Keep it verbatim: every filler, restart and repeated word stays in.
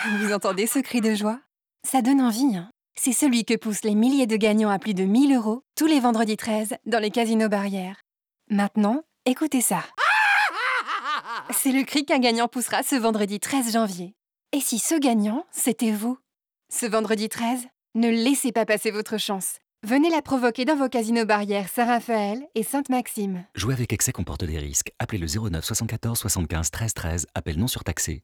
Vous entendez ce cri de joie? Ça donne envie, hein? C'est celui que poussent les milliers de gagnants à plus de mille euros tous les vendredis treize dans les casinos barrières. Maintenant, écoutez ça. C'est le cri qu'un gagnant poussera ce vendredi treize janvier. Et si ce gagnant, c'était vous? Ce vendredi treize, ne laissez pas passer votre chance. Venez la provoquer dans vos casinos barrières Saint-Raphaël et Sainte-Maxime. Jouer avec excès comporte des risques. Appelez le zéro neuf soixante-quatorze soixante-quinze treize treize. Appel non surtaxé.